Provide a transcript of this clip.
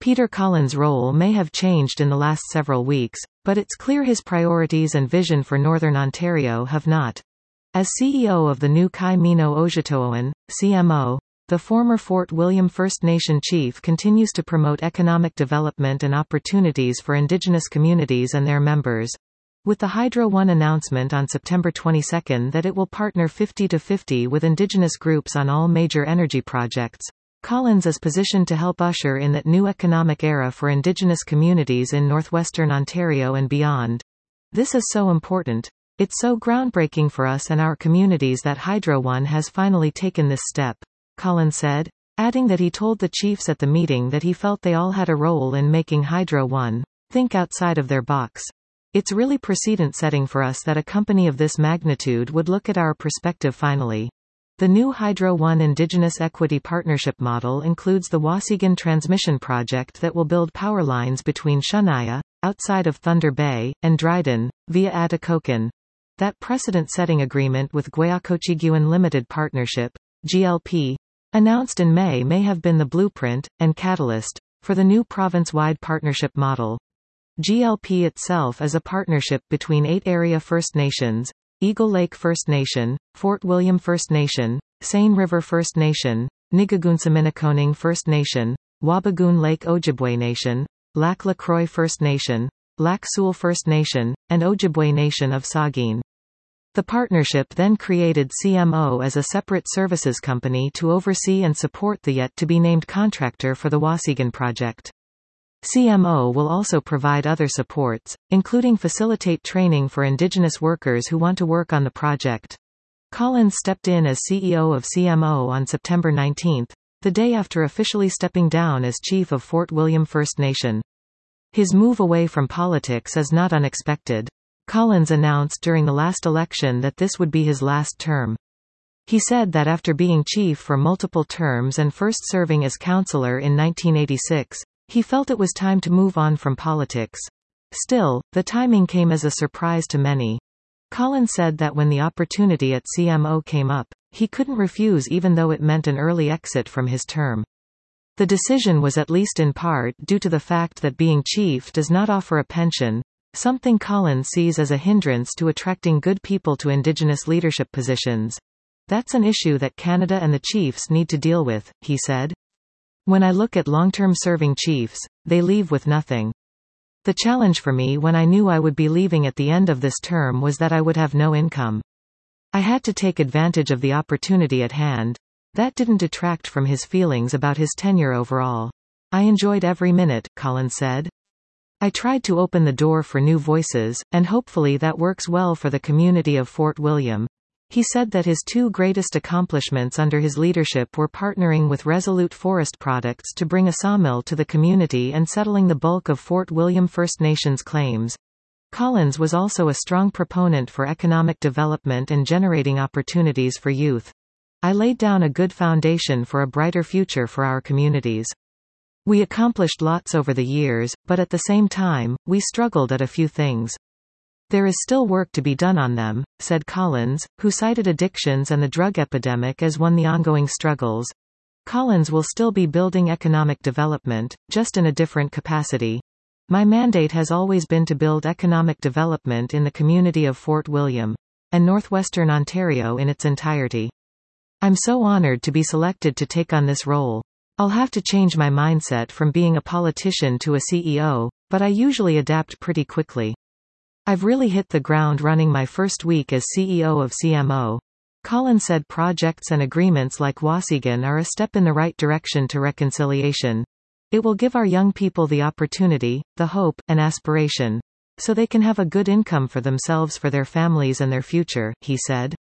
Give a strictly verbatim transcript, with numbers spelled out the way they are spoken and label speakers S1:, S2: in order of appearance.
S1: Peter Collins' role may have changed in the last several weeks, but it's clear his priorities and vision for Northern Ontario have not. As C E O of the new Kai Mino Ojitowan, C M O, the former Fort William First Nation chief continues to promote economic development and opportunities for Indigenous communities and their members. With the Hydro One announcement on September twenty-second that it will partner fifty to fifty with Indigenous groups on all major energy projects, Collins is positioned to help usher in that new economic era for Indigenous communities in northwestern Ontario and beyond. This is so important. It's so groundbreaking for us and our communities that Hydro One has finally taken this step, Collins said, adding that he told the chiefs at the meeting that he felt they all had a role in making Hydro One think outside of their box. It's really precedent-setting for us that a company of this magnitude would look at our perspective finally. The new Hydro One Indigenous Equity Partnership model includes the Waasigan Transmission Project that will build power lines between Shania, outside of Thunder Bay, and Dryden, via Atikokan. That precedent-setting agreement with Gwayakochiguan Limited Partnership, G L P, announced in May may have been the blueprint, and catalyst, for the new province-wide partnership model. G L P itself is a partnership between eight area First Nations, Eagle Lake First Nation, Fort William First Nation, Seine River First Nation, Nigagoonsaminikoning First Nation, Wabigoon Lake Ojibwe Nation, Lac La Croix First Nation, Lac Seul First Nation, and Ojibwe Nation of Saugeen. The partnership then created C M O as a separate services company to oversee and support the yet-to-be-named contractor for the Waasigan project. C M O will also provide other supports, including facilitate training for Indigenous workers who want to work on the project. Collins stepped in as C E O of C M O on September nineteenth, the day after officially stepping down as chief of Fort William First Nation. His move away from politics is not unexpected. Collins announced during the last election that this would be his last term. He said that after being chief for multiple terms and first serving as councillor in nineteen eighty-six, he felt it was time to move on from politics. Still, the timing came as a surprise to many. Collins said that when the opportunity at C M O came up, he couldn't refuse even though it meant an early exit from his term. The decision was at least in part due to the fact that being chief does not offer a pension, something Collins sees as a hindrance to attracting good people to Indigenous leadership positions. That's an issue that Canada and the chiefs need to deal with, he said. When I look at long-term serving chiefs, they leave with nothing. The challenge for me when I knew I would be leaving at the end of this term was that I would have no income. I had to take advantage of the opportunity at hand. That didn't detract from his feelings about his tenure overall. I enjoyed every minute, Collins said. I tried to open the door for new voices, and hopefully that works well for the community of Fort William. He said that his two greatest accomplishments under his leadership were partnering with Resolute Forest Products to bring a sawmill to the community and settling the bulk of Fort William First Nations claims. Collins was also a strong proponent for economic development and generating opportunities for youth. I laid down a good foundation for a brighter future for our communities. We accomplished lots over the years, but at the same time, we struggled at a few things. There is still work to be done on them, said Collins, who cited addictions and the drug epidemic as one of the ongoing struggles. Collins will still be building economic development, just in a different capacity. My mandate has always been to build economic development in the community of Fort William, and northwestern Ontario in its entirety. I'm so honored to be selected to take on this role. I'll have to change my mindset from being a politician to a C E O, but I usually adapt pretty quickly. I've really hit the ground running my first week as C E O of C M O. Collins said projects and agreements like Waasigan are a step in the right direction to reconciliation. It will give our young people the opportunity, the hope, and aspiration, so they can have a good income for themselves, for their families and their future, he said.